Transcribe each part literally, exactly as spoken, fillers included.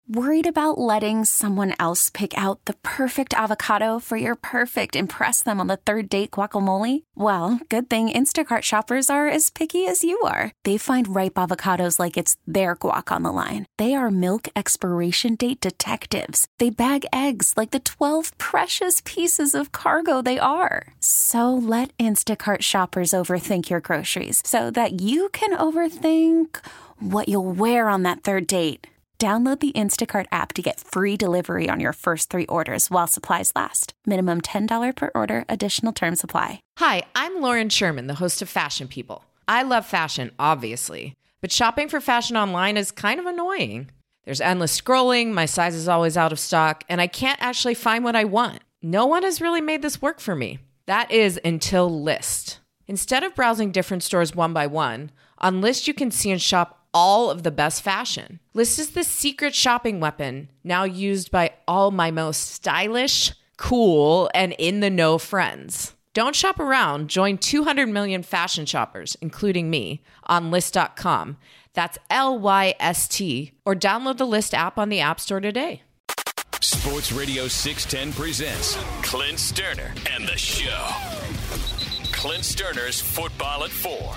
Worried about letting someone else pick out the perfect avocado for your perfect impress them on the third date guacamole? Well, good thing Instacart shoppers are as picky as you are. They find ripe avocados like it's their guac on the line. They are milk expiration date detectives. They bag eggs like the twelve precious pieces of cargo they are. So let Instacart shoppers overthink your groceries so that you can overthink what you'll wear on that third date. Download the Instacart app to get free delivery on your first three orders while supplies last. Minimum ten dollars per order. Additional terms apply. Hi, I'm Lauren Sherman, the host of Fashion People. I love fashion, obviously, but shopping for fashion online is kind of annoying. There's endless scrolling, my size is always out of stock, and I can't actually find what I want. No one has really made this work for me. That is until Lyst. Instead of browsing different stores one by one, on Lyst you can see and shop all of the best fashion. Lyst is the secret shopping weapon now used by all my most stylish, cool, and in-the-know friends. Don't shop around. Join two hundred million fashion shoppers, including me, on Lyst dot com. That's L Y S T. Or download the Lyst app on the App Store today. Sports Radio six ten presents Clint Sterner and the Show. Clint Sterner's Football at Four.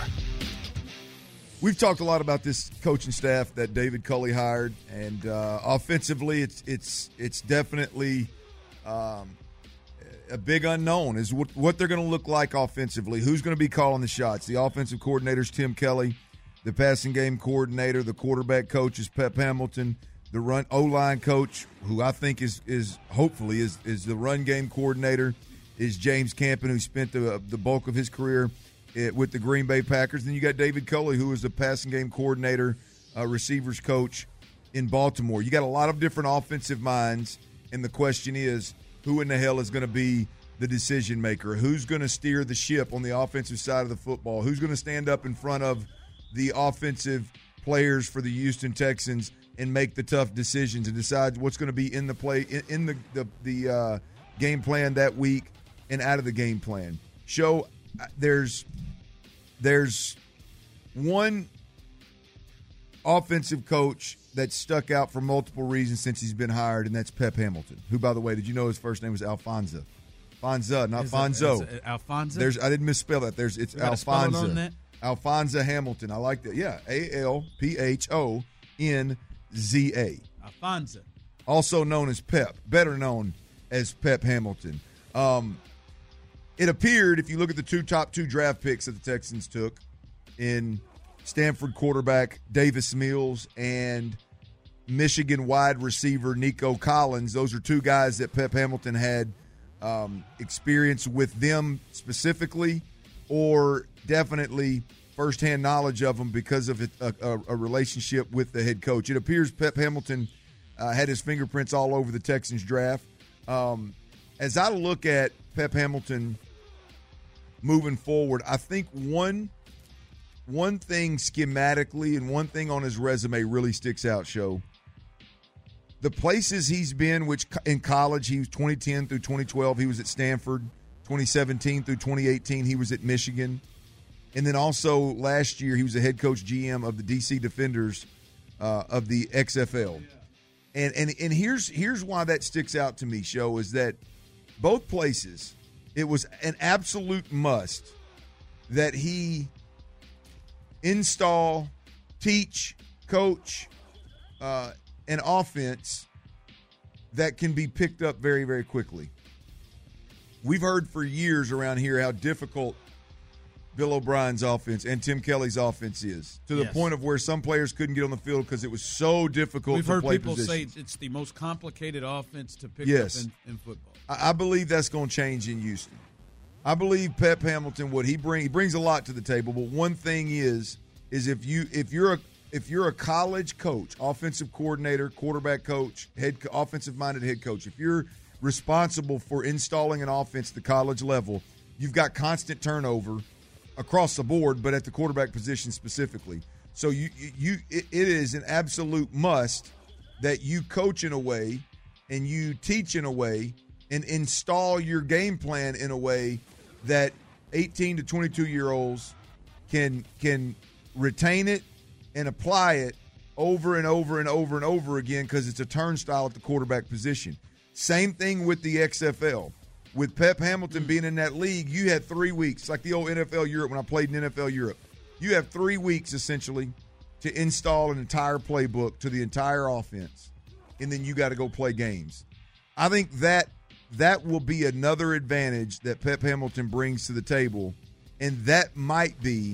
We've talked a lot about this coaching staff that David Culley hired, and uh, offensively, it's it's it's definitely um, a big unknown is what, what they're going to look like offensively. Who's going to be calling the shots? The offensive coordinator is Tim Kelly, the passing game coordinator, the quarterback coach is Pep Hamilton, the run O-line coach, who I think is is hopefully is is the run game coordinator, is James Campen, who spent the the bulk of his career It, with the Green Bay Packers. Then you got David Culley, who is the passing game coordinator, uh, receivers coach in Baltimore. You got a lot of different offensive minds, and the question is, who in the hell is going to be the decision maker? Who's going to steer the ship on the offensive side of the football? Who's going to stand up in front of the offensive players for the Houston Texans and make the tough decisions and decide what's going to be in the play in, in the the, the uh, game plan that week and out of the game plan? Show there's There's one offensive coach that stuck out for multiple reasons since he's been hired, and that's Pep Hamilton, who, by the way, did you know his first name was Alfonso? Fonza, not is Fonzo. It, is it Alfonso? There's, I didn't misspell that. There's It's Alfonso. Alfonso Hamilton. I like that. Yeah, A L P H O N Z A. Alfonso. Also known as Pep, better known as Pep Hamilton. Um It appeared, if you look at the two top two draft picks that the Texans took in Stanford quarterback Davis Mills and Michigan wide receiver Nico Collins, those are two guys that Pep Hamilton had um, experience with them specifically, or definitely firsthand knowledge of them because of it, a, a, a relationship with the head coach. It appears Pep Hamilton uh, had his fingerprints all over the Texans draft. Um, as I look at Pep Hamilton moving forward, I think one one thing schematically and one thing on his resume really sticks out, Show. The places he's been, which in college, he was twenty ten through twenty twelve, he was at Stanford. twenty seventeen through twenty eighteen, he was at Michigan. And then also last year, he was the head coach G M of the D C Defenders uh, of the X F L. And and and here's here's why that sticks out to me, Show, is that both places, it was an absolute must that he install, teach, coach uh, an offense that can be picked up very, very quickly. We've heard for years around here how difficult Bill O'Brien's offense and Tim Kelly's offense is, to the yes. point of where some players couldn't get on the field because it was so difficult We've to heard play people positions. say it's the most complicated offense to pick yes. up in, in football. I believe that's going to change in Houston. I believe Pep Hamilton, what he bring, he brings a lot to the table. But one thing is, is if you if you're a if you're a college coach, offensive coordinator, quarterback coach, head offensive minded head coach, if you're responsible for installing an offense at the college level, you've got constant turnover across the board, but at the quarterback position specifically. So you you it, it is an absolute must that you coach in a way and you teach in a way and install your game plan in a way that eighteen to twenty-two year olds can can retain it and apply it over and over and over and over again because it's a turnstile at the quarterback position. Same thing with the X F L. With Pep Hamilton being in that league, you had three weeks, like the old N F L Europe when I played in N F L Europe. You have three weeks, essentially, to install an entire playbook to the entire offense, and then you got to go play games. I think that that will be another advantage that Pep Hamilton brings to the table, and that might be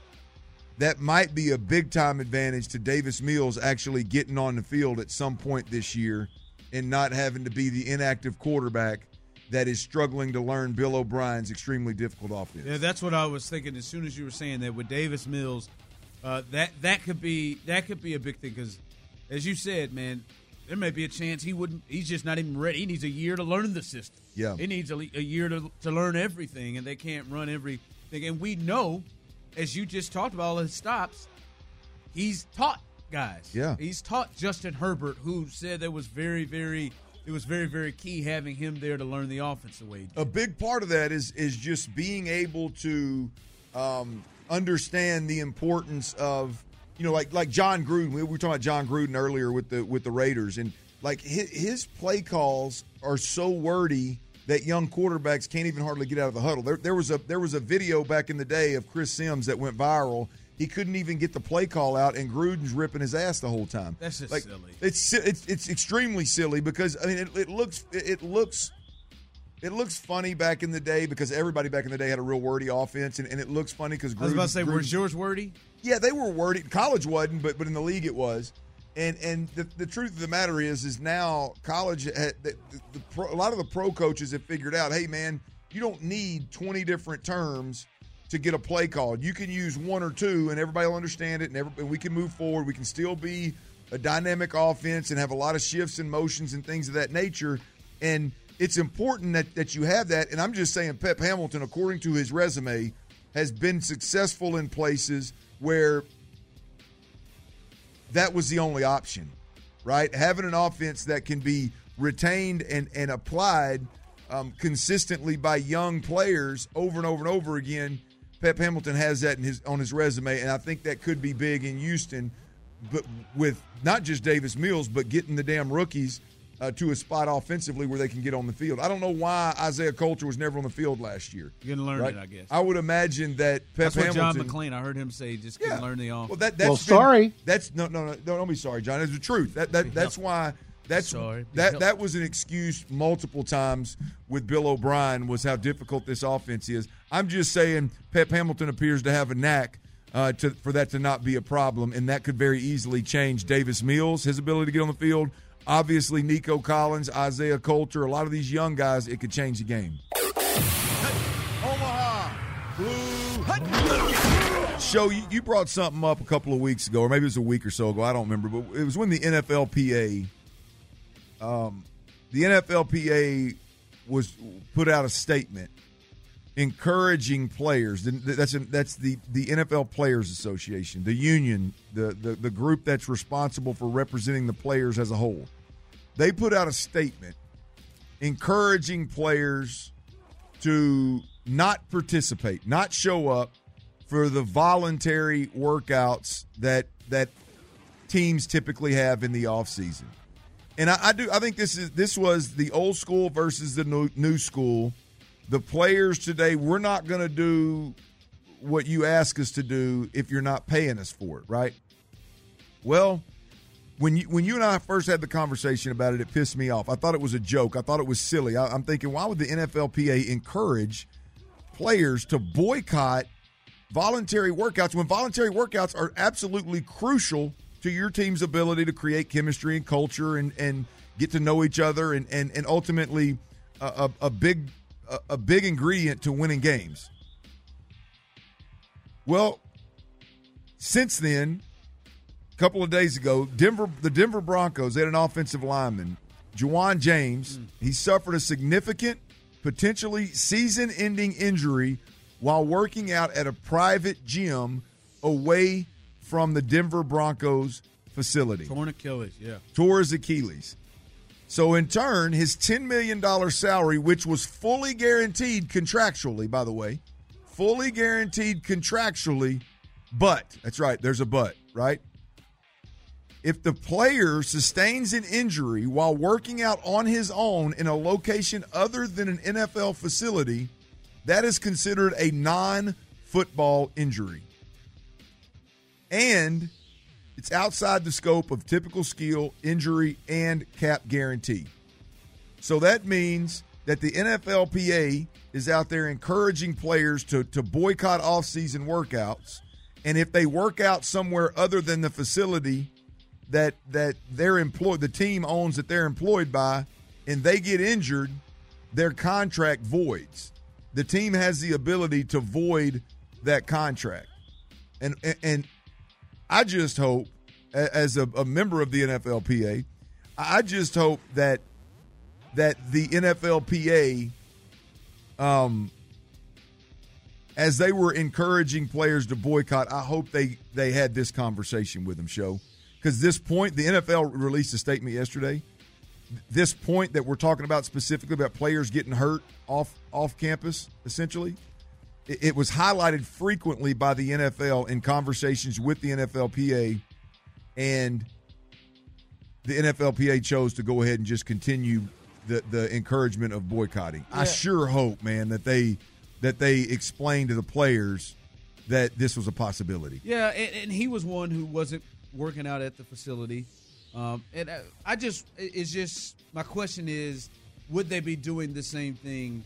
that might be a big-time advantage to Davis Mills actually getting on the field at some point this year and not having to be the inactive quarterback that is struggling to learn Bill O'Brien's extremely difficult offense. Yeah, that's what I was thinking as soon as you were saying that with Davis Mills, uh, that that could be that could be a big thing because, as you said, man, there may be a chance he wouldn't. He's just not even ready. He needs a year to learn the system. Yeah, he needs a, a year to to learn everything, and they can't run everything. And we know, as you just talked about all his stops, he's taught guys. Yeah, he's taught Justin Herbert, who said that was very, very. It was very, very key having him there to learn the offense the way he did. A big part of that is is just being able to um, understand the importance of, you know, like like John Gruden. We were talking about John Gruden earlier with the with the Raiders, and like his, his play calls are so wordy that young quarterbacks can't even hardly get out of the huddle. There, there was a there was a video back in the day of Chris Sims that went viral. He couldn't even get the play call out, and Gruden's ripping his ass the whole time. That's just like, silly. It's it's it's extremely silly because I mean it, it looks it looks it looks funny back in the day because everybody back in the day had a real wordy offense, and, and it looks funny because I was about to say, Gruden, was yours wordy? Yeah, they were wordy. College wasn't, but but in the league it was. And and the, the truth of the matter is is now college had, the, the, the pro, a lot of the pro coaches have figured out, hey man, you don't need twenty different terms to get a play called. You can use one or two, and everybody will understand it, and, every, and we can move forward. We can still be a dynamic offense and have a lot of shifts and motions and things of that nature. And it's important that, that you have that. And I'm just saying Pep Hamilton, according to his resume, has been successful in places where that was the only option, right? Having an offense that can be retained and, and applied um, consistently by young players over and over and over again. Pep Hamilton has that in his on his resume, and I think that could be big in Houston, but with not just Davis Mills, but getting the damn rookies uh, to a spot offensively where they can get on the field. I don't know why Isaiah Coulter was never on the field last year. You can learn right? it, I guess. I would imagine that Pep that's what Hamilton. John McClain, I heard him say, just yeah. can learn the offense. Well, that, that's well been, sorry. That's no, no, no, no. Don't be sorry, John. It's the truth. That that that's why. That's Sorry. that that was an excuse multiple times with Bill O'Brien was how difficult this offense is. I'm just saying Pep Hamilton appears to have a knack uh, to for that to not be a problem, and that could very easily change Davis Mills, his ability to get on the field. Obviously, Nico Collins, Isaiah Coulter, a lot of these young guys, it could change the game. Omaha Blue. Show, you, you brought something up a couple of weeks ago, or maybe it was a week or so ago. I don't remember, but it was when the N F L P A – Um, the N F L P A was put out a statement encouraging players. That's a, that's the, the N F L Players Association, the union, the, the, the group that's responsible for representing the players as a whole. They put out a statement encouraging players to not participate, not show up for the voluntary workouts that that teams typically have in the offseason. And I, I do. I think this is this was the old school versus the new, new school. The players today, we're not going to do what you ask us to do if you're not paying us for it, right? Well, when you when you and I first had the conversation about it, it pissed me off. I thought it was a joke. I thought it was silly. I, I'm thinking, why would the N F L P A encourage players to boycott voluntary workouts when voluntary workouts are absolutely crucial to your team's ability to create chemistry and culture and, and get to know each other and, and, and ultimately a, a, a big a, a big ingredient to winning games. Well, since then, a couple of days ago, Denver the Denver Broncos had an offensive lineman, Juwan James. Mm. He suffered a significant, potentially season-ending injury while working out at a private gym away from the Denver Broncos facility. Torn Achilles, yeah. Tore his Achilles. So, in turn, his ten million dollars salary, which was fully guaranteed contractually, by the way, fully guaranteed contractually, but, that's right, there's a but, right? if the player sustains an injury while working out on his own in a location other than an N F L facility, that is considered a non-football injury. And it's outside the scope of typical skill, injury, and cap guarantee. So that means that the N F L P A is out there encouraging players to, to boycott off-season workouts. And if they work out somewhere other than the facility that that they're employed, the team owns that they're employed by, and they get injured, their contract voids. The team has the ability to void that contract. And and I just hope, as a, a member of the N F L P A, I just hope that that the N F L P A, um, as they were encouraging players to boycott, I hope they, they had this conversation with them, Show. Because this point, the N F L released a statement yesterday. This point that we're talking about specifically about players getting hurt off off campus, essentially, it, it was highlighted frequently by the N F L in conversations with the N F L P A, and the N F L P A chose to go ahead and just continue the, the encouragement of boycotting. Yeah. I sure hope, man, that they that they explain to the players that this was a possibility. Yeah, and, and he was one who wasn't working out at the facility. Um, and I, I just, it's just, my question is, would they be doing the same thing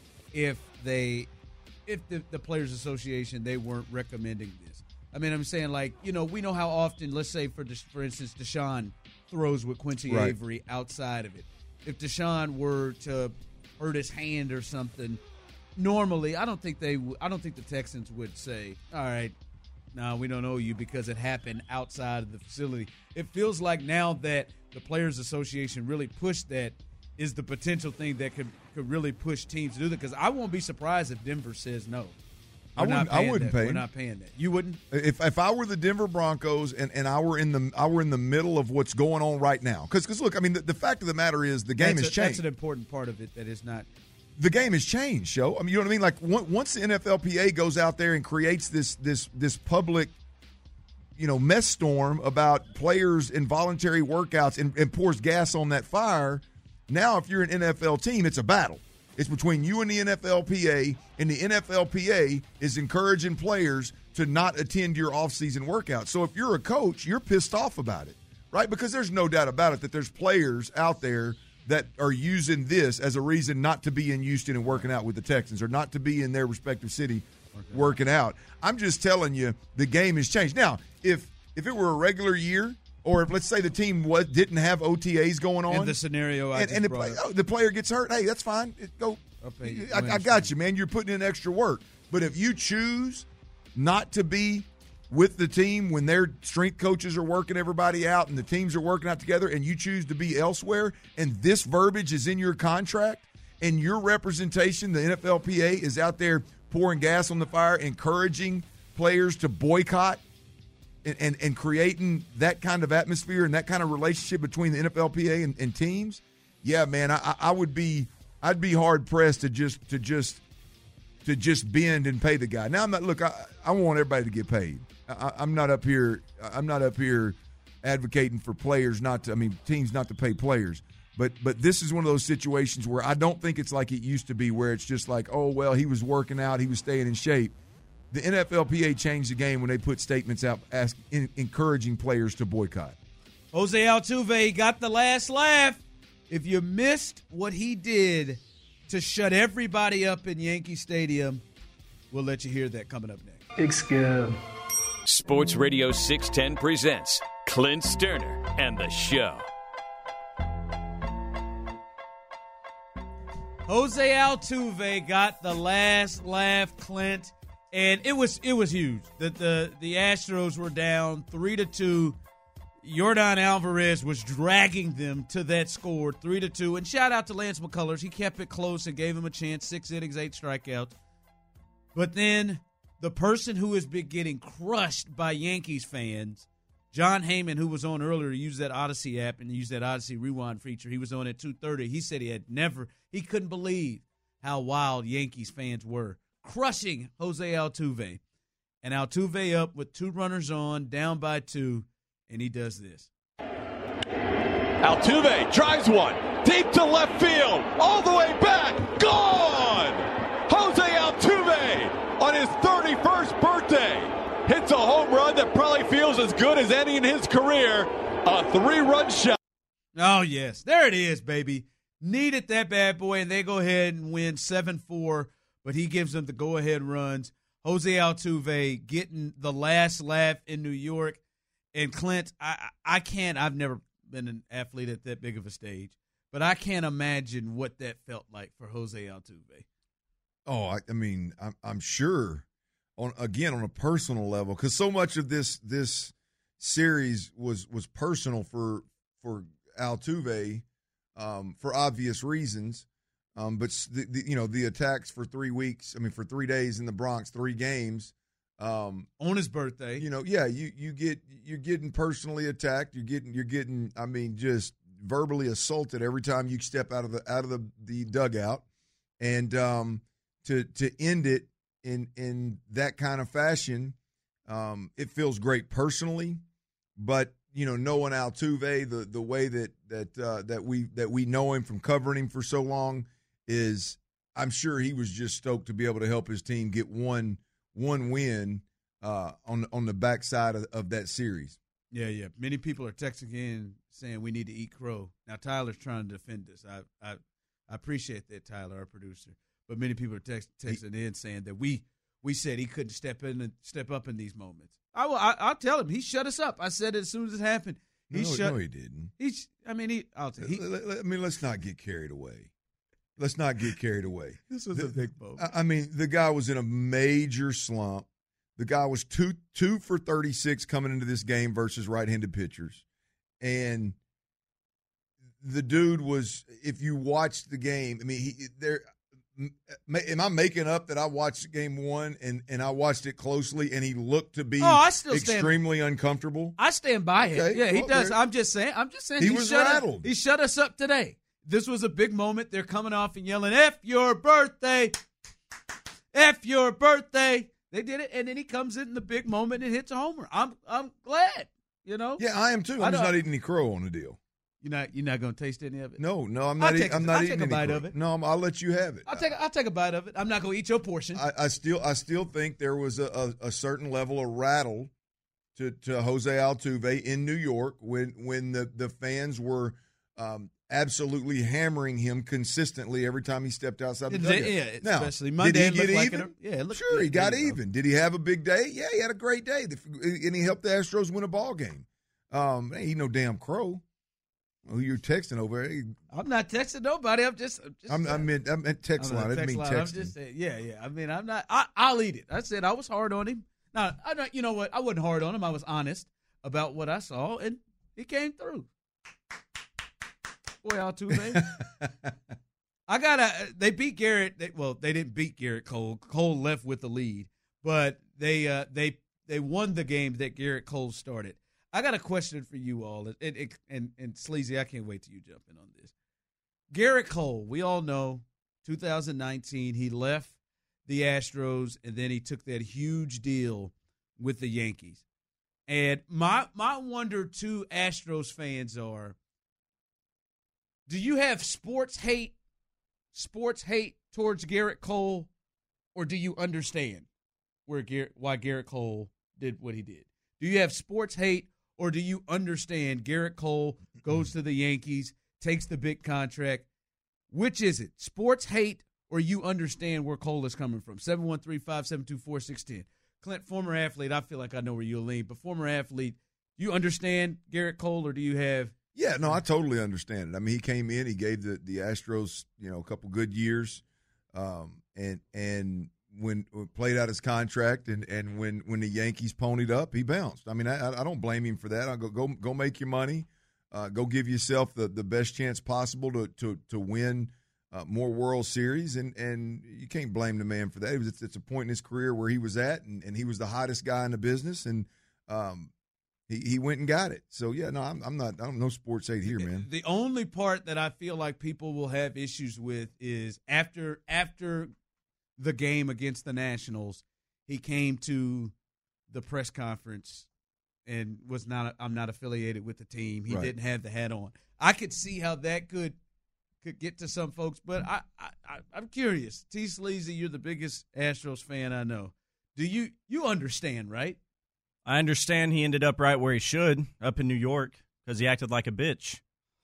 if they, if the, the Players Association, they weren't recommending this? I mean, I'm saying, like, you know, we know how often, let's say, for for instance, Deshaun throws with Quincy right. Avery outside of it. If Deshaun were to hurt his hand or something, normally, I don't think they, I don't think the Texans would say, all right, no, we don't owe you because it happened outside of the facility. It feels like now that the Players Association really pushed that is the potential thing that could, could really push teams to do that. Because I won't be surprised if Denver says no. I wouldn't, I wouldn't that. pay. We're not paying that. You wouldn't? If if I were the Denver Broncos and, and I were in the I were in the middle of what's going on right now, because look, I mean the, the fact of the matter is the game that's has a, changed. That's an important part of it that is not. The game has changed, Show. I mean, you know what I mean? Like once the N F L P A goes out there and creates this this this public, you know, mess storm about players' involuntary workouts and, and pours gas on that fire, now if you're an N F L team, it's a battle. It's between you and the N F L P A, and the N F L P A is encouraging players to not attend your off-season workouts. So if you're a coach, you're pissed off about it, right? Because there's no doubt about it that there's players out there that are using this as a reason not to be in Houston and working out with the Texans or not to be in their respective city okay. working out. I'm just telling you, the game has changed. Now, if if it were a regular year, or if, let's say, the team was, didn't have O T As going on. And the scenario I and, just and the, brought oh, the player gets hurt, hey, that's fine. It, go. I, I got you, man. You're putting in extra work. But if you choose not to be with the team when their strength coaches are working everybody out and the teams are working out together, and you choose to be elsewhere, and this verbiage is in your contract, and your representation, the N F L P A, is out there pouring gas on the fire, encouraging players to boycott, And, and and creating that kind of atmosphere and that kind of relationship between the N F L P A and, and teams, yeah, man, I, I would be, I'd be hard pressed to just to just to just bend and pay the guy. Now I'm not. Look, I, I want everybody to get paid. I, I'm not up here. I'm not up here advocating for players not to. I mean, teams not to pay players. But but this is one of those situations where I don't think it's like it used to be, where it's just like, oh well, he was working out, he was staying in shape. The N F L P A changed the game when they put statements out ask, in, encouraging players to boycott. Jose Altuve got the last laugh. If you missed what he did to shut everybody up in Yankee Stadium, we'll let you hear that coming up next. Big scab. Sports Radio six ten presents Clint Sterner and the Show. Jose Altuve got the last laugh, Clint. And it was it was huge. The, the the Astros were down three to two. Yordan Alvarez was dragging them to that score, three to two. And shout out to Lance McCullers. He kept it close and gave him a chance. Six innings, eight strikeouts. But then the person who has been getting crushed by Yankees fans, John Heyman, who was on earlier, used that Odyssey app and used that Odyssey Rewind feature. He was on at two thirty. He said he had never, he couldn't believe how wild Yankees fans were, crushing Jose Altuve. And Altuve up with two runners on, down by two, and he does this. Altuve drives one deep to left field, all the way back, gone! Jose Altuve on his thirty-first birthday hits a home run that probably feels as good as any in his career, a three-run shot. Oh, yes, there it is, baby. Needed that bad boy, and they go ahead and win seven four, but he gives them the go-ahead runs. Jose Altuve getting the last laugh in New York. And Clint, I, I can't, I've never been an athlete at that big of a stage, but I can't imagine what that felt like for Jose Altuve. Oh, I, I mean, I'm, I'm sure, on again, on a personal level, because so much of this this series was was personal for for Altuve um, for obvious reasons. Um, but, the, the, you know, the attacks for three weeks, I mean, for three days in the Bronx, three games. Um, on his birthday, you know, yeah, you, you get you're getting personally attacked. You're getting you're getting, I mean, just verbally assaulted every time you step out of the out of the, the dugout, and um, to to end it in in that kind of fashion, um, it feels great personally. But you know, knowing Altuve, the the way that that uh, that we that we know him from covering him for so long, is I'm sure he was just stoked to be able to help his team get one. One win uh, on on the backside of, of that series. Yeah, yeah. Many people are texting in saying we need to eat crow. Now Tyler's trying to defend us. I I, I appreciate that, Tyler, our producer. But many people are text, texting he, in saying that we we said he couldn't step in and step up in these moments. I will. I, I'll tell him he shut us up. I said it as soon as it happened. He no, shut. No, he didn't. He's. I mean, he. I'll tell you. I mean, let's not get carried away. Let's not get carried away. This was the, a big moment. I mean, the guy was in a major slump. The guy was two two for thirty-six coming into this game versus right-handed pitchers. And the dude was, if you watched the game, I mean, he there. Am I making up that I watched game one and, and I watched it closely and he looked to be oh, I still extremely stand, uncomfortable? I stand by it. Okay, yeah, he well, does. there, I'm just saying. I'm just saying. He, he was shut rattled. Us, he shut us up today. This was a big moment. They're coming off and yelling, F your birthday. F your birthday. They did it, and then he comes in the big moment and hits a homer. I'm I'm glad, you know. Yeah, I am too. I'm just not eating any crow on the deal. You're not you're not going to taste any of it? No, no, I'm not. I'll Eat, take, I'm not I'll eating take a any bite crow. of it. No, I'm, I'll let you have it. I'll take I'll take a bite of it. I'm not going to eat your portion. I, I still I still think there was a, a, a certain level of rattle to, to Jose Altuve in New York when when the, the fans were um, absolutely hammering him consistently every time he stepped outside the dugout. Yeah, now, especially Monday. Did he get like even? An, yeah, looked, sure, he got even. Go. Did he have a big day? Yeah, he had a great day, and he helped the Astros win a ball game. Um, ain't no damn crow. Who you're texting over? Hey, I'm not texting nobody. I'm just. I'm, just I'm, I meant. I meant text line. I didn't mean texting. I'm just saying. Yeah, yeah. I mean, I'm not. I, I'll eat it. I said I was hard on him. Now, I not. You know what? I wasn't hard on him. I was honest about what I saw, and he came through. Boy, Altuve. I gotta. They beat Garrett. They, well, they didn't beat Garrett Cole. Cole left with the lead, but they uh, they they won the game that Garrett Cole started. I got a question for you all, and, and, and, and Sleazy, I can't wait till you jump in on this. Garrett Cole, we all know, two thousand nineteen, he left the Astros, and then he took that huge deal with the Yankees. And my my wonder to Astros fans are, do you have sports hate, sports hate towards Garrett Cole, or do you understand where Garrett, why Garrett Cole did what he did? Do you have sports hate, or do you understand Garrett Cole goes to the Yankees, takes the big contract? Which is it? Sports hate, or you understand where Cole is coming from? seven one three, five seven two, four six one zero. Clint, former athlete, I feel like I know where you'll lean, but former athlete, you understand Garrett Cole, or do you have – Yeah, no, I totally understand it. I mean, he came in, he gave the, the Astros, you know, a couple good years, um, and and – When, when played out his contract and, and when, when the Yankees ponied up, he bounced. I mean, I, I don't blame him for that. I go go go make your money, uh, go give yourself the, the best chance possible to to to win uh, more World Series, and, and you can't blame the man for that. It was, it's, it's a point in his career where he was at, and, and he was the hottest guy in the business, and um, he he went and got it. So yeah, no, I'm, I'm not. I don't know sports hate here, man. The only part that I feel like people will have issues with is after after. the game against the Nationals, he came to the press conference and was not I'm not affiliated with the team. He Right. didn't have the hat on. I could see how that could could get to some folks, but I, I, I I'm curious. T. Sleazy, you're the biggest Astros fan I know. Do you you understand, right? I understand he ended up right where he should, up in New York, because he acted like a bitch.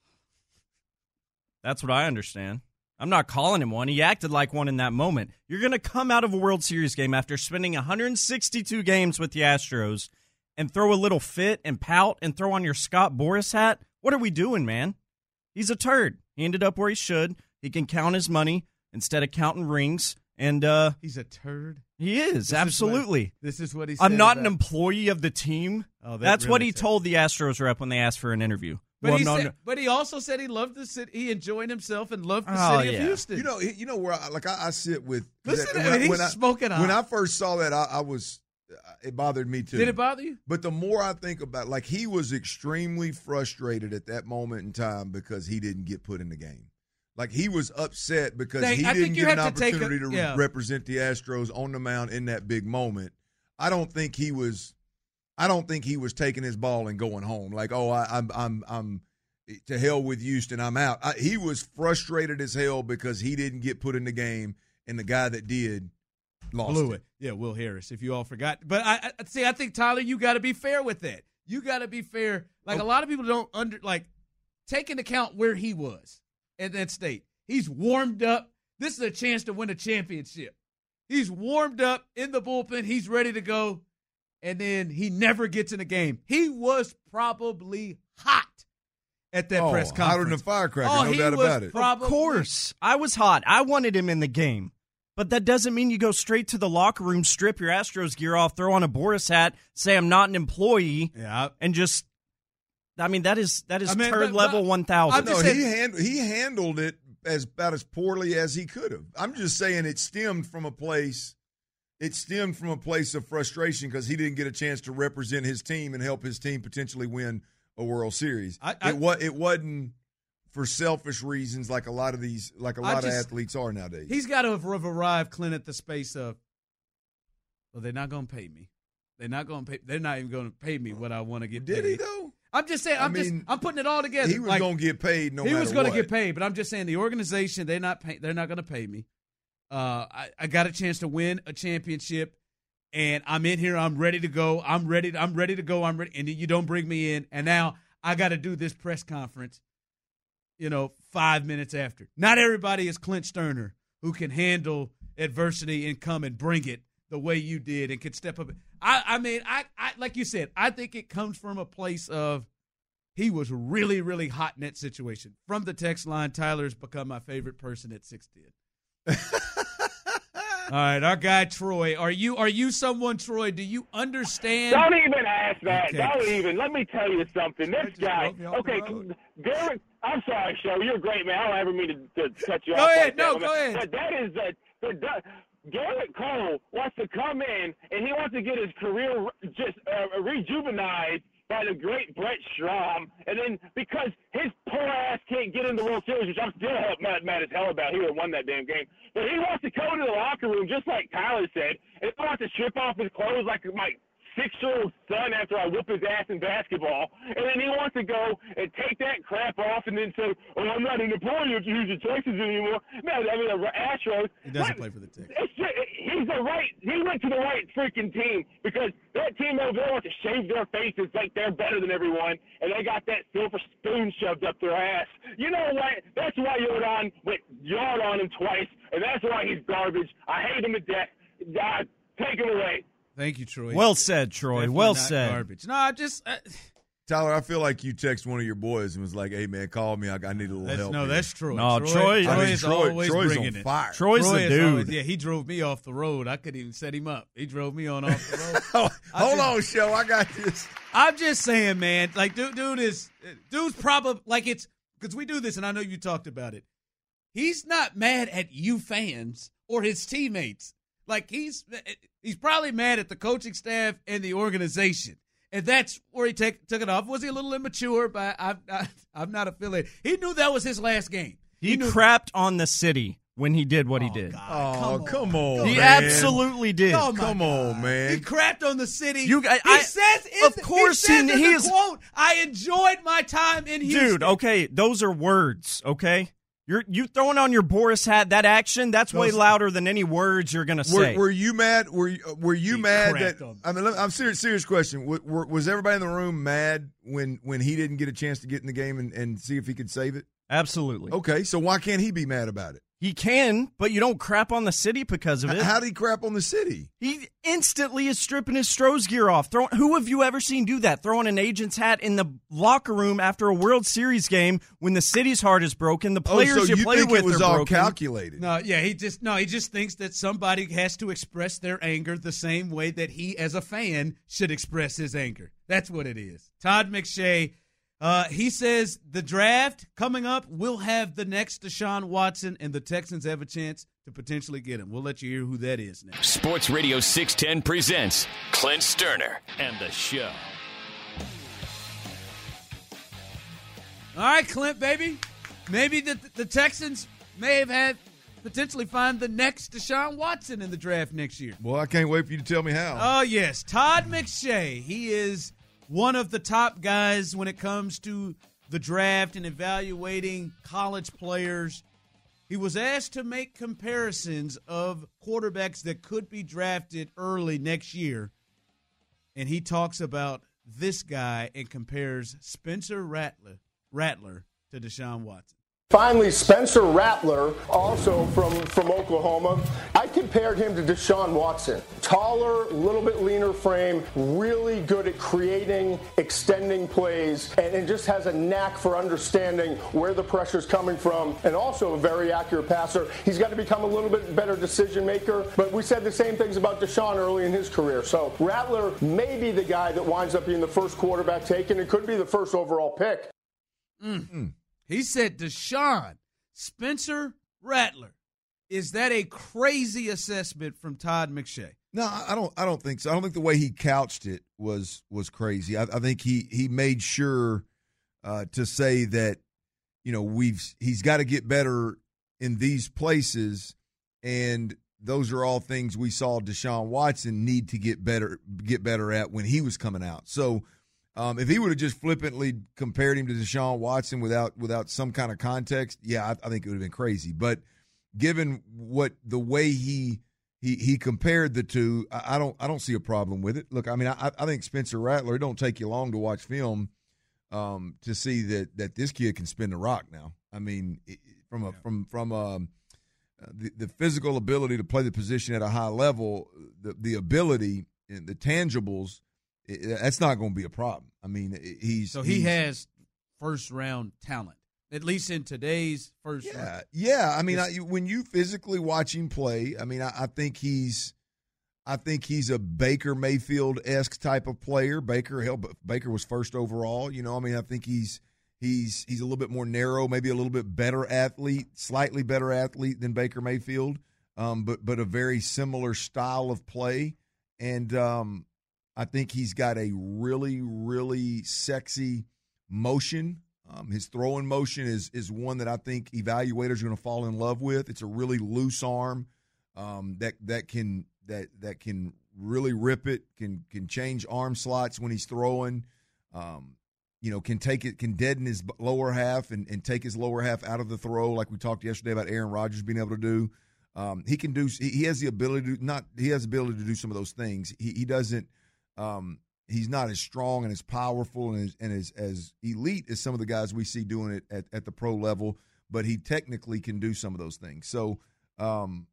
That's what I understand. I'm not calling him one. He acted like one in that moment. You're going to come out of a World Series game after spending one hundred sixty-two games with the Astros and throw a little fit and pout and throw on your Scott Boras hat? What are we doing, man? He's a turd. He ended up where he should. He can count his money instead of counting rings. And uh, He's a turd. he is, This is absolutely. what- This is what he said. I'm not about- an employee of the team. Oh, that That's what really he took- told the Astros rep when they asked for an interview. But, Well, he no, said, no. but he also said he loved the city. He enjoyed himself and loved the Oh, city yeah. of Houston. You know, he- you know where I, like I, I sit with. Listen that- to when him. I- when He's I- smoking hot. When I first saw that, I, I was. It bothered me too. Did it bother you? But the more I think about, like, he was extremely frustrated at that moment in time because he didn't get put in the game. Like, he was upset because They- he I think didn't you get an have to take a- opportunity to yeah. re- represent the Astros on the mound in that big moment. I don't think he was. I don't think he was taking his ball and going home. Like, oh, I, I'm, I'm, I'm. To hell with Houston, I'm out. I, he was frustrated as hell because he didn't get put in the game, and the guy that did lost Blew it. it. Yeah, Will Harris, if you all forgot. But I, I see, I think, Tyler, you got to be fair with that. You got to be fair. Like, Oh. a lot of people don't under like take into account where he was at that state. He's warmed up. This is a chance to win a championship. He's warmed up in the bullpen. He's ready to go. And then he never gets in a game. He was probably hot at that Oh, press conference. hotter than a firecracker, Oh, no he doubt was about it. Probably, Of course. I was hot. I wanted him in the game. But that doesn't mean you go straight to the locker room, strip your Astros gear off, throw on a Boras hat, say I'm not an employee, Yeah. and just I mean that is that is I mean, turd but- level but- one I'm thousand. No, just he saying- hand, he handled it as about as poorly as he could have. I'm just saying it stemmed from a place. It stemmed from a place of frustration because he didn't get a chance to represent his team and help his team potentially win a World Series. I- I- it was it wasn't for selfish reasons like a lot of these like a I lot just- of athletes are nowadays. He's got to have arrived, Clint, at the space of, well, they're not going to pay me. They're not going to pay. They're not even going to pay me what I want to get Did paid. he though? I'm just saying. I I'm just. mean, I'm putting it all together. He was Like, going to get paid no he matter was going to what. get paid, but I'm just saying the organization they're not pay, they're not going to pay me. Uh, I, I got a chance to win a championship, and I'm in here. I'm ready to go. I'm ready. I'm ready to go. I'm ready. And you don't bring me in, and now I got to do this press conference. You know, five minutes after. Not everybody is Clint Sterner who can handle adversity and come and bring it the way you did and can step up. I, I mean, I, I like you said, I think it comes from a place of he was really, really hot in that situation. From the text line, Tyler's become my favorite person at six ten. All right, our guy Troy. Are you are you someone, Troy? Do you understand? Don't even ask that. Okay. Don't even. Let me tell you something. I This just guy. drove me off the Okay, road. Derek. I'm sorry, show. You're great, man. I don't ever mean to, to cut you Go off. ahead. like No, that, go ahead. But that is the the. the Garrett Cole wants to come in and he wants to get his career just uh, rejuvenated by the great Brett Strom, and then because his poor ass can't get in the World Series, which I'm still mad, mad as hell about, he would have won that damn game. But he wants to go to the locker room just like Tyler said, and he wants to strip off his clothes like my six-year-old son after I whoop his ass in basketball, and then he wants to go and take that crap off and then say, "Oh, I'm not an employee of Houston Texans anymore." Man, I mean, the Astros. He doesn't what- play for the Texans. It's just, he's the right. He went to the right freaking team because that team over there wants to shave their faces like they're better than everyone, and they got that silver spoon shoved up their ass. You know what? That's why Jordan went yard on him twice, and that's why he's garbage. I hate him to death. God, take him away. Thank you, Troy. Well said, Troy. Definitely well not said. Garbage. No, I just. I, Tyler, I feel like you text one of your boys and was like, "Hey man, call me. I, I need a little that's, help." no, here." that's Troy. No, Troy, Troy- Troy I mean, is Troy, always Troy's bringing on it. fire. Troy's Troy the is dude. always- yeah, he drove me off the road. I couldn't even set him up. He drove me on off the road. Oh, hold just- on, show. I got this. I'm just saying, man. Like, dude, dude is dude's probably like it's because we do this, and I know you talked about it. He's not mad at you fans or his teammates. Like he's he's probably mad at the coaching staff and the organization, and that's where he take, took it off. Was he a little immature? But I'm not, I'm not affiliated. He knew that was his last game. He knew crapped on the city when he did what oh, he did. God, Oh, come, come on. on, He man. absolutely did. Oh, my Come God. on, man. He crapped on the city. You- I- he I- says, in, of course he, says he- in he the is- quote, I enjoyed my time in Houston. Dude, okay, those are words, okay? You're you throwing on your Boris hat, that action, that's way Those- louder than any words you're going to Were, say. were you mad? Were you, were you He mad crapped that? on me. I mean, let- I'm serious. Serious question. W- were, was everybody in the room mad when when he didn't get a chance to get in the game and, and see if he could save it? Absolutely. Okay, so why can't he be mad about it? He can, but you don't crap on the city because of it. H- How did he crap on the city? He instantly is stripping his Stroh's gear off. Throwing, who have you ever seen do that? Throwing an agent's hat in the locker room after a World Series game when the city's heart is broken. The players oh, so you, you play think with it was are all broken. calculated? No, yeah, he just no, he just thinks that somebody has to express their anger the same way that he, as a fan, should express his anger. That's what it is. Todd McShay, uh, he says the draft coming up will have the next Deshaun Watson, and the Texans have a chance to potentially get him. We'll let you hear who that is now. Sports Radio six ten presents Clint Sterner and the Show. All right, Clint, baby. Maybe the the Texans may have had potentially find the next Deshaun Watson in the draft next year. Well, I can't wait for you to tell me how. Oh, yes. Todd McShay. He is one of the top guys when it comes to the draft and evaluating college players. He was asked to make comparisons of quarterbacks that could be drafted early next year. And he talks about this guy and compares Spencer Rattler, Rattler to Deshaun Watson. Finally, Spencer Rattler, also from, from Oklahoma. I compared him to Deshaun Watson. Taller, a little bit leaner frame, really good at creating, extending plays, and, and just has a knack for understanding where the pressure's coming from, and also a very accurate passer. He's got to become a little bit better decision maker, but we said the same things about Deshaun early in his career. So Rattler may be the guy that winds up being the first quarterback taken. It could be the first overall pick. Mm-hmm. He said Deshaun, Spencer Rattler. Is that a crazy assessment from Todd McShay? No, I don't. I don't think so. I don't think the way he couched it was was crazy. I, I think he he made sure uh, to say that, you know, we've he's got to get better in these places, and those are all things we saw Deshaun Watson need to get better get better at when he was coming out. So. Um, if he would have just flippantly compared him to Deshaun Watson without without some kind of context, yeah, I, I think it would have been crazy. But given what the way he he he compared the two, I, I don't I don't see a problem with it. Look, I mean, I, I think Spencer Rattler. It don't take you long to watch film um, to see that that this kid can spin the rock now. I mean, it, from a yeah. from from um, the the physical ability to play the position at a high level, the the ability, the tangibles. That's not going to be a problem. I mean, he's so he he's, has first round talent, at least in today's first. Yeah, round. yeah. I mean, I, when you physically watch him play, I mean, I, I think he's, I think he's a Baker Mayfield-esque type of player. Baker, hell, Baker was first overall. You know, I mean, I think he's he's he's a little bit more narrow, maybe a little bit better athlete, slightly better athlete than Baker Mayfield, um, but but a very similar style of play, and. Um, I think he's got a really, really sexy motion. Um, his throwing motion is is one that I think evaluators are going to fall in love with. It's a really loose arm um, that that can that that can really rip it. Can can change arm slots when he's throwing. Um, you know, can take it, can deaden his lower half and, and take his lower half out of the throw, like we talked yesterday about Aaron Rodgers being able to do. Um, he can do. He, he has the ability to not. He has the ability to do some of those things. He he doesn't. Um, he's not as strong and as powerful and as, and as, as elite as some of the guys we see doing it at, at the pro level, but he technically can do some of those things. So, um,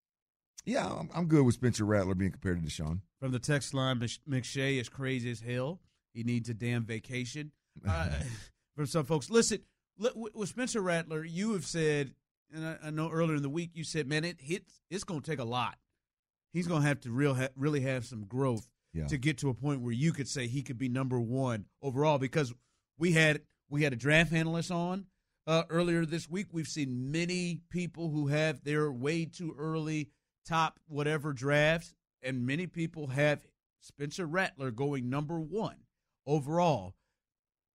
yeah, I'm, I'm good with Spencer Rattler being compared to Deshaun. From the text line, McShay is crazy as hell. He needs a damn vacation. Uh, from some folks, listen, with Spencer Rattler, you have said, and I, I know earlier in the week you said, man, it hits, it's going to take a lot. He's going to have to real ha- really have some growth. Yeah. To get to a point where you could say he could be number one overall, because we had we had a draft analyst on uh, earlier this week. We've seen many people who have their way too early top whatever drafts, and many people have Spencer Rattler going number one overall.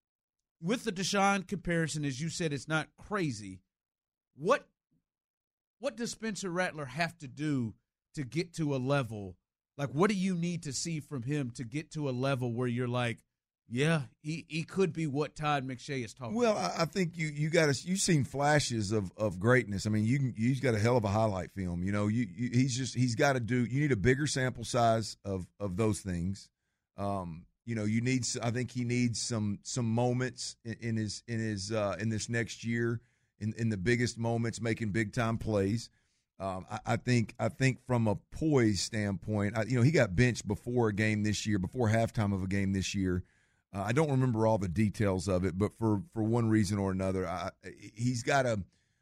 With the Deshaun comparison, as you said, it's not crazy. What what does Spencer Rattler have to do to get to a level? Like, what do you need to see from him to get to a level where you're like, yeah, he, he could be what Todd McShay is talking well, about? Well, I think you you got to you've seen flashes of, of greatness. I mean, you can, you've got a hell of a highlight film. You know, you, you he's just he's got to do. You need a bigger sample size of of those things. Um, you know, you need. I think he needs some some moments in, in his in his uh, in this next year in in the biggest moments, making big time plays. Um, I, I think I think from a poise standpoint, I, you know, he got benched before a game this year, before halftime of a game this year. Uh, I don't remember all the details of it, but for, for one reason or another, I, he's got to,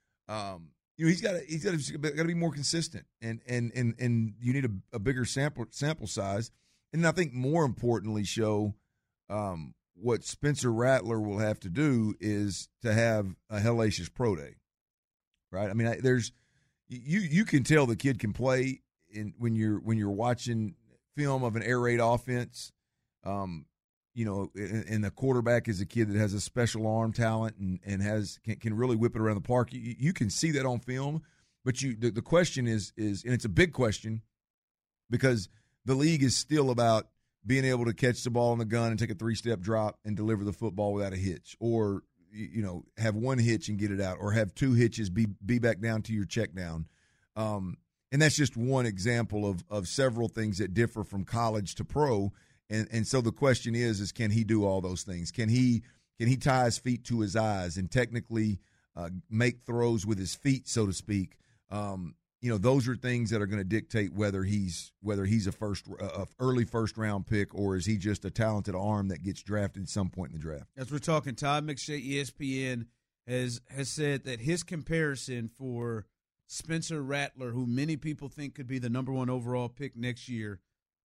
um, you know, he's got to he's got to got to be more consistent, and and and and you need a, a bigger sample sample size, and I think more importantly, show um, what Spencer Rattler will have to do is to have a hellacious pro day, right? I mean, I, there's. You you can tell the kid can play in when you're when you're watching film of an air raid offense. Um, you know, and, and the quarterback is a kid that has a special arm talent and, and has can, can really whip it around the park. You, you can see that on film, but you the, the question is is and it's a big question because the league is still about being able to catch the ball in the gun and take a three step drop and deliver the football without a hitch, or you know, have one hitch and get it out, or have two hitches, be be back down to your check down. Um, and that's just one example of of several things that differ from college to pro. And and so the question is, is can he do all those things? Can he can he tie his feet to his eyes and technically uh, make throws with his feet, so to speak? Um, you know, those are things that are going to dictate whether he's whether he's a first a early first round pick, or is he just a talented arm that gets drafted at some point in the draft. As we're talking, Todd McShay, E S P N, has has said that his comparison for Spencer Rattler, who many people think could be the number one overall pick next year,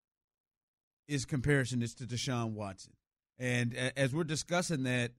his comparison is to Deshaun Watson. And as we're discussing that,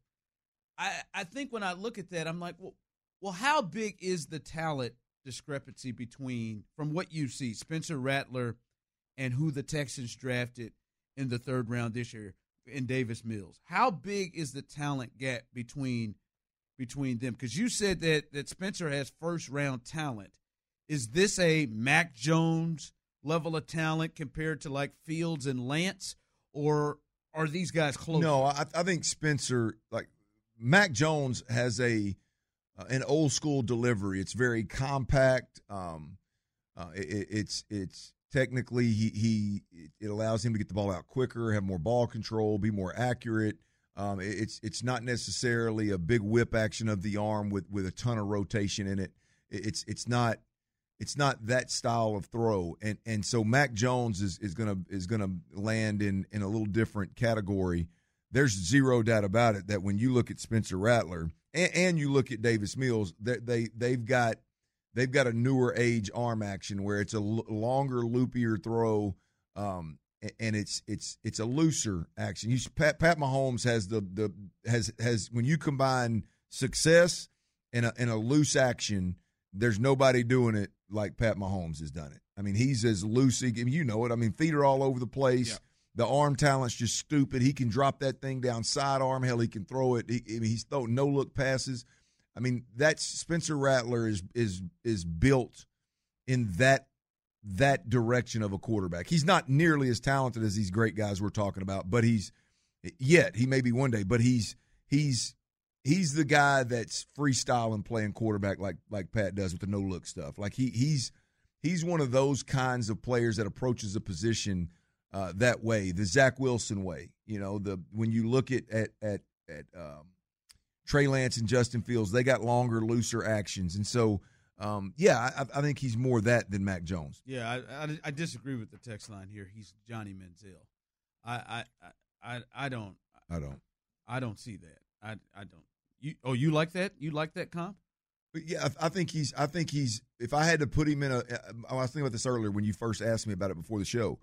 I I think when I look at that, I'm like, well, well, how big is the talent discrepancy between, from what you see, Spencer Rattler and who the Texans drafted in the third round this year in Davis Mills? How big is the talent gap between between them? Because you said that that Spencer has first round talent. Is this a Mac Jones level of talent compared to like Fields and Lance, or are these guys close? No, I, I think Spencer, like Mac Jones, has a Uh, an old school delivery. It's very compact. Um, uh, it, it's it's technically he he it allows him to get the ball out quicker, have more ball control, be more accurate. Um, it, it's it's not necessarily a big whip action of the arm with, with a ton of rotation in it. it. It's it's not it's not that style of throw. And and so Mac Jones is is gonna is gonna land in in a little different category. There's zero doubt about it that when you look at Spencer Rattler. And, and you look at Davis Mills, they, they they've got they've got a newer age arm action where it's a l- longer, loopier throw, um, and it's it's it's a looser action. You, Pat, Pat Mahomes has the the has has when you combine success and a and a loose action, there's nobody doing it like Pat Mahomes has done it. I mean, he's as loose. You know it. I mean, feet are all over the place. Yeah. The arm talent's just stupid. He can drop that thing down sidearm. Hell, he can throw it. He, I mean, he's throwing no-look passes. I mean, that's Spencer Rattler is is is built in that that direction of a quarterback. He's not nearly as talented as these great guys we're talking about, but he's yet he may be one day. But he's he's he's the guy that's freestyling playing quarterback like like Pat does with the no-look stuff. Like he he's he's one of those kinds of players that approaches a position Uh, that way, the Zach Wilson way. You know, the when you look at at at, at um, Trey Lance and Justin Fields, they got longer, looser actions, and so um, yeah, I, I think he's more that than Mac Jones. Yeah, I, I, I disagree with the text line here. He's Johnny Manziel. I I, I I don't. I don't. I don't see that. I I don't. You oh you like that? You like that comp? But yeah, I, I think he's. I think he's. If I had to put him in a, I was thinking about this earlier when you first asked me about it before the show.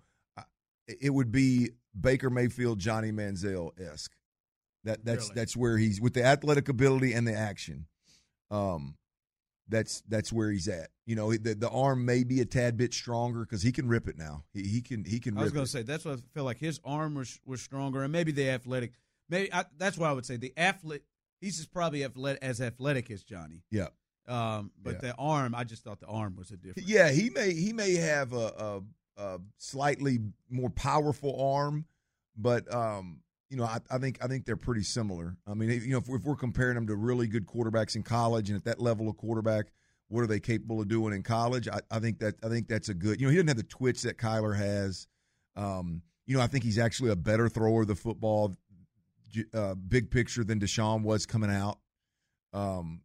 It would be Baker Mayfield, Johnny Manziel-esque. That that's really? That's where he's with the athletic ability and the action. Um, that's that's where he's at. You know, the the arm may be a tad bit stronger because he can rip it now. He he can he can. I was going to say that's what I feel like. His arm was was stronger, and maybe the athletic. Maybe I, that's why I would say the athlete. He's just probably athletic, as athletic as Johnny. Yeah. Um, but Yeah. the arm, I just thought the arm was a difference. Yeah, he may he may have a, a, a slightly more powerful arm, but um, you know, I, I think I think they're pretty similar. I mean, you know, if, if we're comparing them to really good quarterbacks in college, and at that level of quarterback, what are they capable of doing in college? I, I think that I think that's a good. You know, he doesn't have the twitch that Kyler has. Um, you know, I think he's actually a better thrower of the football, uh, big picture, than Deshaun was coming out. Um,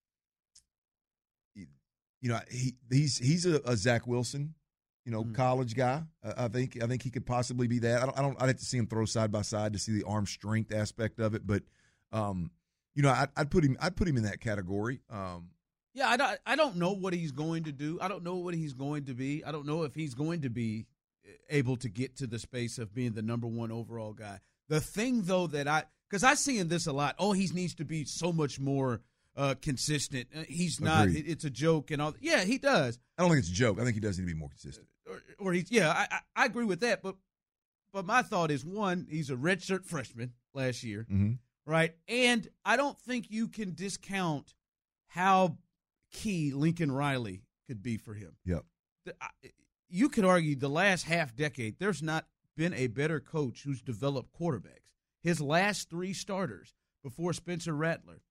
you know, he he's he's a, a Zach Wilson, you know, mm-hmm. college guy. Uh, I think I think he could possibly be that. I don't. I don't. I'd have to see him throw side by side to see the arm strength aspect of it, but um, you know, I, I'd put him. I'd put him in that category. Um, yeah, I don't. I don't know what he's going to do. I don't know what he's going to be. I don't know if he's going to be able to get to the space of being the number one overall guy. The thing, though, that I because I see in this a lot. Oh, he needs to be so much more uh, consistent. Uh, he's not. It, it's a joke and all. Yeah, he does. I don't think it's a joke. I think he does need to be more consistent. Or, or he's yeah. I, I I agree with that. But but my thought is, one, he's a redshirt freshman last year, mm-hmm. right? And I don't think you can discount how key Lincoln Riley could be for him. Yep. The, I, you could argue the last half decade, there's not been a better coach who's developed quarterbacks. His last three starters before Spencer Rattler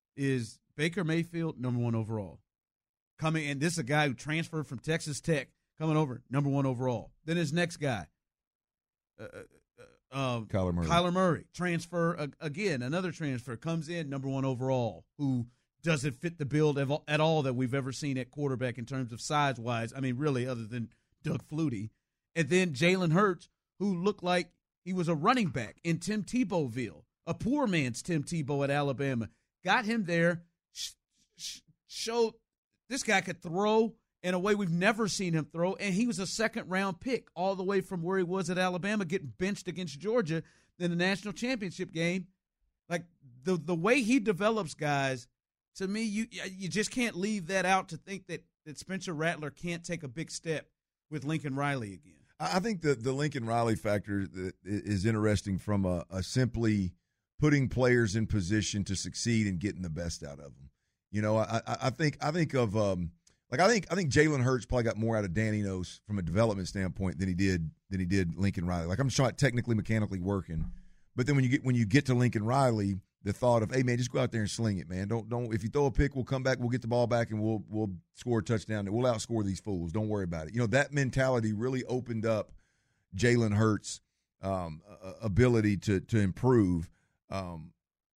is Baker Mayfield, number one overall. Coming, and this is a guy who transferred from Texas Tech, coming over, number one overall. Then his next guy, uh, uh, uh, Kyler Murray. Kyler Murray, transfer, uh, again, another transfer, comes in, number one overall, who doesn't fit the build at all that we've ever seen at quarterback in terms of size-wise. I mean, really, other than Doug Flutie. And then Jalen Hurts, who looked like he was a running back in Tim Tebowville, a poor man's Tim Tebow at Alabama. Got him there, sh- sh- showed this guy could throw in a way we've never seen him throw, and he was a second-round pick all the way from where he was at Alabama, getting benched against Georgia in the national championship game. Like, the the way he develops guys, to me, you you just can't leave that out to think that, that Spencer Rattler can't take a big step with Lincoln Riley again. I think the, the Lincoln Riley factor is interesting from a, a simply putting players in position to succeed and getting the best out of them. You know, I, I think I think of um, like I think I think Jalen Hurts probably got more out of Dan Enos from a development standpoint than he did than he did Lincoln Riley. Like I'm just not technically mechanically working, but then when you get when you get to Lincoln Riley, the thought of, hey man, just go out there and sling it, man. Don't don't if you throw a pick, we'll come back, we'll get the ball back, and we'll we'll score a touchdown. We'll outscore these fools. Don't worry about it. You know, that mentality really opened up Jalen Hurts' um, ability to to improve. Um,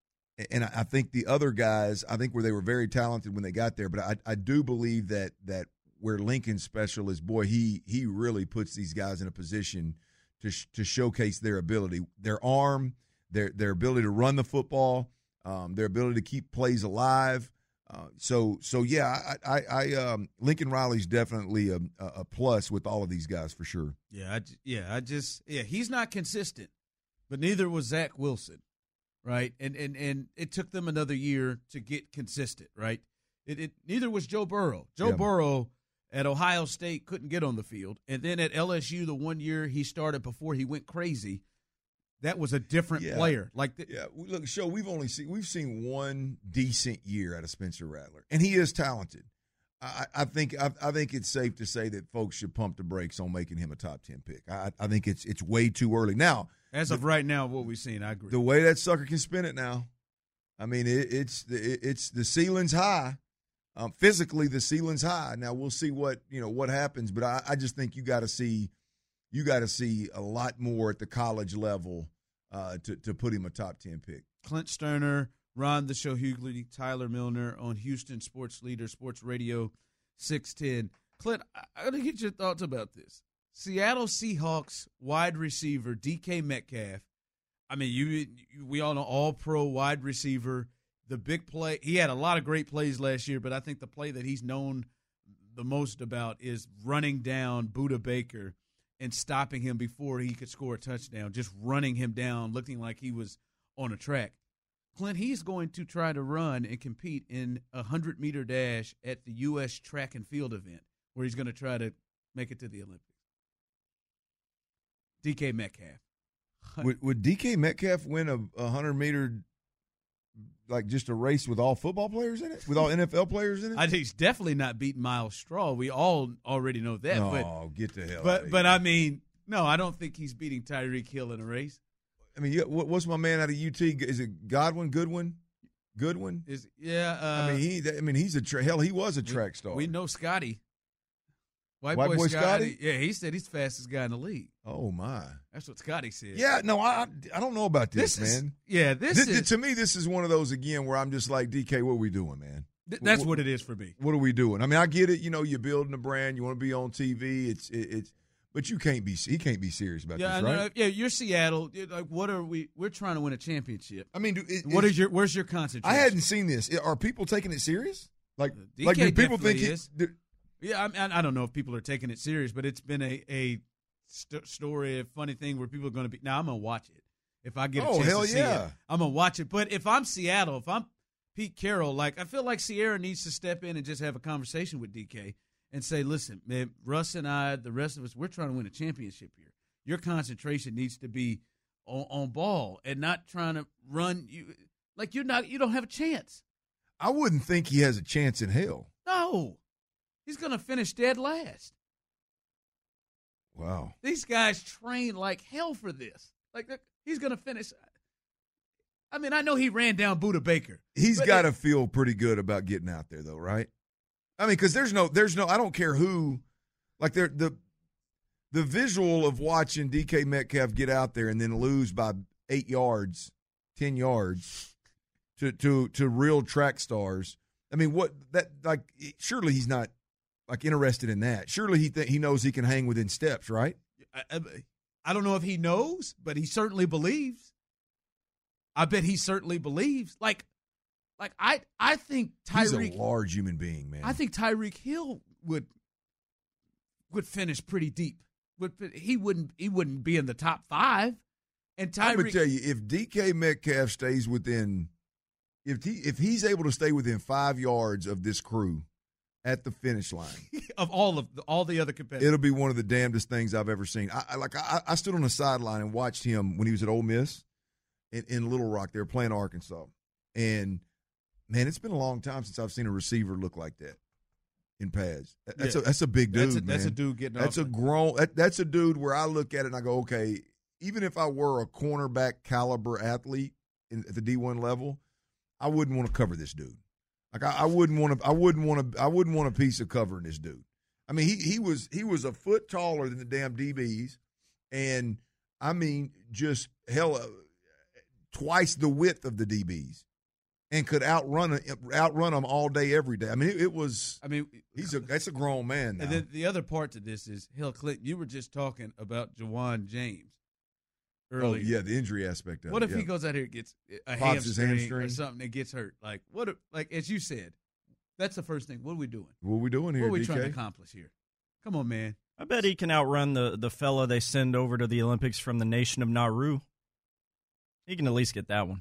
and I think the other guys, I think where they were very talented when they got there, but I, I do believe that that where Lincoln's special is, boy, he he really puts these guys in a position to sh- to showcase their ability, their arm, their their ability to run the football, um, their ability to keep plays alive. Uh, so so yeah, I I, I um, Lincoln Riley's definitely a, a plus with all of these guys for sure. Yeah, I, yeah, I just yeah, he's not consistent, but neither was Zach Wilson. Right, and and and it took them another year to get consistent. Right, it, it neither was Joe Burrow. Joe yeah. Burrow at Ohio State couldn't get on the field, and then at L S U, the one year he started before he went crazy, that was a different yeah. player. Like, the, yeah, look, show we've only seen we've seen one decent year out of Spencer Rattler, and he is talented. I, I think I, I think it's safe to say that folks should pump the brakes on making him a top ten pick. I, I think it's it's way too early now. As of the, right now, what we've seen, I agree. The way that sucker can spin it now, I mean, it, it's it, it's the ceiling's high. Um, physically, the ceiling's high. Now we'll see what you know what happens, but I, I just think you got to see you got to see a lot more at the college level uh, to to put him a top ten pick. Clint Sterner, Ron the Show Hughley, Tyler Milner on Houston Sports Leader Sports Radio six ten. Clint, I, I got to get your thoughts about this. Seattle Seahawks wide receiver D K Metcalf. I mean, you, you we all know all-pro wide receiver. The big play. He had a lot of great plays last year, but I think the play that he's known the most about is running down Budda Baker and stopping him before he could score a touchdown, just running him down, looking like he was on a track. Clint, he's going to try to run and compete in a hundred-meter dash at the U S track and field event where he's going to try to make it to the Olympics. D K Metcalf. Would, would D K Metcalf win a hundred-meter like just a race with all football players in it, with all N F L players in it? I think he's definitely not beating Miles Straw. We all already know that. Oh, but, get the hell but, out of But, here. I mean, no, I don't think he's beating Tyreek Hill in a race. I mean, you- what- what's my man out of U T? Is it Godwin? Goodwin? Goodwin? Is yeah. Uh, I mean, he. I mean, he's a tra- hell. He was a track star. We know Scotty. White, White boy, boy Scotty. Scotty? Yeah, he said he's the fastest guy in the league. Oh my. That's what Scotty said. Yeah. No, I. I don't know about this, This is- man. yeah, this Th- is- th- to me. This is one of those again where I'm just like, D K, what are we doing, man? Th- that's Wh- what it is for me. What are we doing? I mean, I get it. You know, you're building a brand. You want to be on T V. It's it, it's, but you can't be. He can't be serious about Yeah, I this, know. right? Yeah, you're Seattle. You're like, what are we? We're trying to win a championship. I mean, do- it, what it's- is your? Where's your concentration? I hadn't seen this. Are people taking it serious? Like, D K like do people definitely think it- is. do- Yeah, I, mean, I don't know if people are taking it serious, but it's been a a st- story, a funny thing where people are going to be. Now I'm gonna watch it if I get a Oh, chance hell to see yeah. it. I'm gonna watch it. But if I'm Seattle, if I'm Pete Carroll, like I feel like Sierra needs to step in and just have a conversation with D K and say, "Listen, man, Russ and I, the rest of us, we're trying to win a championship here. Your concentration needs to be on, on ball and not trying to run you like you're not. You don't have a chance. I wouldn't think he has a chance in hell. No, he's gonna finish dead last." Wow. These guys train like hell for this. Like he's going to finish. I mean, I know he ran down Buda Baker. He's but got to it- feel pretty good about getting out there, though, right? I mean, because there's no, there's no. I don't care who. Like there, the the visual of watching D K Metcalf get out there and then lose by eight yards, ten yards to to to real track stars. I mean, what that like? Surely he's not like interested in that. Surely he th- he knows he can hang within steps, right? I, I, I don't know if he knows, but he certainly believes. I bet he certainly believes. Like, like I, I think He's Tyreek. a large human being, man. I think Tyreek Hill would would finish pretty deep. Would he wouldn't he wouldn't be in the top five? And I'm gonna Tyreek, tell you, if D K Metcalf stays within, if he if he's able to stay within five yards of this crew at the finish line, of all of the, all the other competitors, it'll be one of the damnedest things I've ever seen. I, I like I, I stood on the sideline and watched him when he was at Ole Miss in, in Little Rock. They were playing Arkansas, and man, it's been a long time since I've seen a receiver look like that in pads. That's Yeah. a that's a big dude. That's a- that's man. a dude getting That's off a it. grown. That, that's a dude where I look at it and I go, okay, even if I were a cornerback caliber athlete in, at the D one level, I wouldn't want to cover this dude. Like I, I wouldn't want to. I wouldn't want to. I wouldn't want a piece of covering this dude. I mean, he he was he was a foot taller than the damn D Bs, and I mean, just hell, uh, twice the width of the D Bs, and could outrun outrun them all day, every day. I mean, it, it was. I mean, he's a that's a grown man now. And then the other part to this is Hill Clinton. You were just talking about Jawan James oh earlier. yeah, the injury aspect of What it. if yeah. he goes out here and gets a Pops his hamstring, or hamstring. something and gets hurt? Like what? If, like as you said, that's the first thing. What are we doing? What are we doing here, What are we D K? trying to accomplish here? Come on, man. I bet he can outrun the, the fella they send over to the Olympics from the nation of Nauru. He can at least get that one.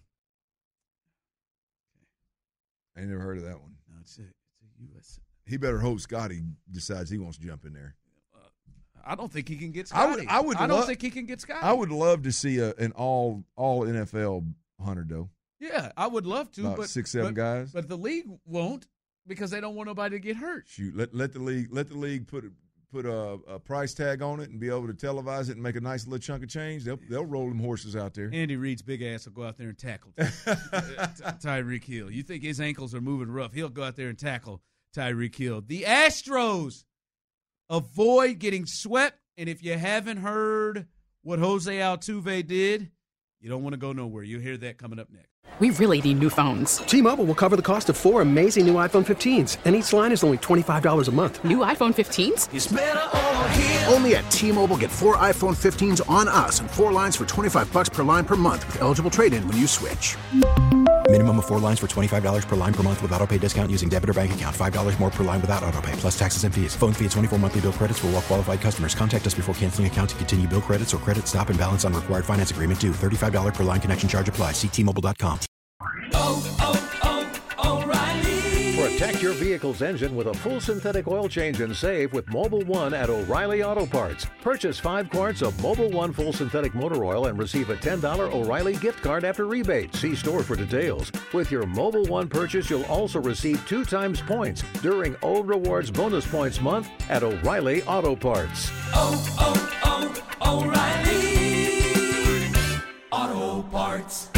I ain't never heard of that one. No, it's a, it's a U S. He better hope Scotty decides he wants to jump in there. I don't think he can get I would- Scotty. I would I don't lo- think he can get Scotty. I would love to see a, an all all N F L hunter though. Yeah, I would love to. About but six, seven but, guys. But the league won't because they don't want nobody to get hurt. Shoot, let let the league let the league put a, put a, a price tag on it and be able to televise it and make a nice little chunk of change. They'll they'll roll them horses out there. Andy Reid's big ass will go out there and tackle Ty- Tyreek Hill. You think his ankles are moving rough? He'll go out there and tackle Tyreek Hill. The Astros avoid getting swept, and if you haven't heard what Jose Altuve did, you don't want to go nowhere. You'll hear that coming up next. We really need new phones. T-Mobile will cover the cost of four amazing new iPhone fifteens, and each line is only twenty-five dollars a month. New iPhone fifteens? It's better over here. Only at T-Mobile, get four iPhone fifteens on us and four lines for twenty-five dollars per line per month with eligible trade-in when you switch. Minimum of four lines for twenty-five dollars per line per month with autopay discount using debit or bank account. five dollars more per line without autopay, plus taxes and fees. Phone fee at twenty-four monthly bill credits for well-qualified customers. Contact us before canceling account to continue bill credits or credit stop and balance on required finance agreement due. thirty-five dollars per line connection charge applies. See T Mobile dot com. Oh, oh, oh, O'Reilly. For a Protect your vehicle's engine with a full synthetic oil change and save with Mobil one at O'Reilly Auto Parts. Purchase five quarts of Mobil one full synthetic motor oil and receive a ten dollars O'Reilly gift card after rebate. See store for details. With your Mobil one purchase, you'll also receive two times points during O Rewards Bonus Points Month at O'Reilly Auto Parts. Oh, oh, oh, O'Reilly Auto Parts.